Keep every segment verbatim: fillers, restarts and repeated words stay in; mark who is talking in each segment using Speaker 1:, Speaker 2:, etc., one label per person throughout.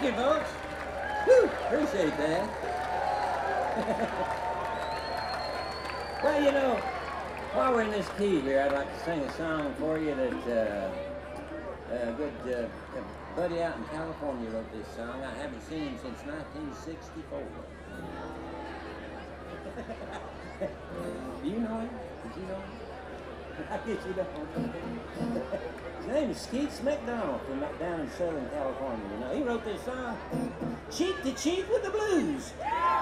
Speaker 1: you, folks. Whew, appreciate that. Well, you know, while we're in this key here, I'd like to sing a song for you that uh, a good uh, buddy out in California wrote this song. I haven't seen him since nineteen sixty-four. Do you know him? Did you know him? I guess you don't. His name is Skeets McDonald from down in Southern California. You know, he wrote this song, "Cheek to Cheek with the Blues."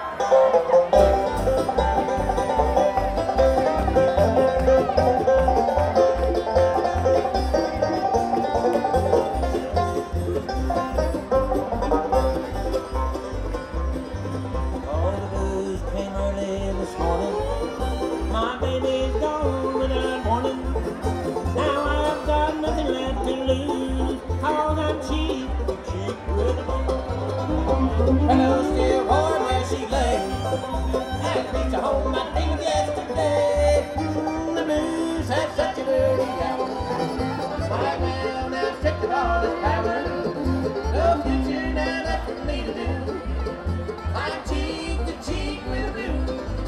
Speaker 1: Oh, the blues came early this morning. My baby's gone without warning. Now I've got nothing left to lose, 'cause I'm cheek to cheek with the blues. Hello, still warm where she lay. I reached home, my dreams yesterday. Mm, the blues have such a dirty hour. Why, well, now stripped of all its power. No future now left for me to do. I'm cheek to cheek with the blues.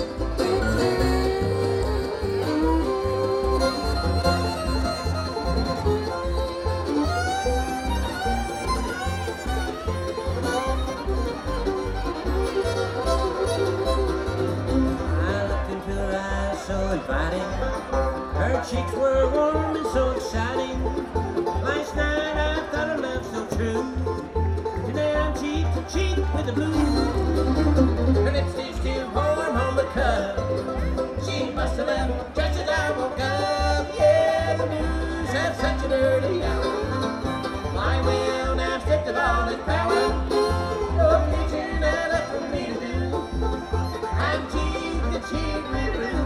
Speaker 1: Her cheeks were warm and so exciting. Last night I thought her love so true. Today I'm cheek to cheek with the blues. Her lipstick's still warm on the cup. She must have left just as I woke up. Yeah, the blues have such a dirty hour. My will now stripped of all its power. No future now left for me to do. I'm cheek to cheek with the blues.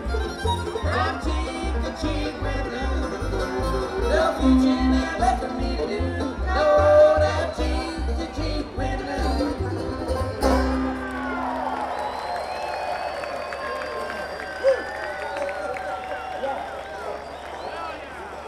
Speaker 1: Future now left for me.